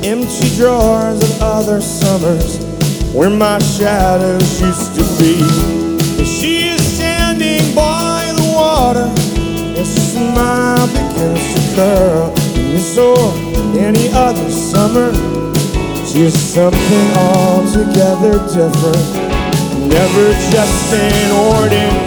empty drawers of other summers where my shadows used to be. And she is standing by the water, and her smile begins to curl. And this or any other summer, she is something altogether different, never just an ordinary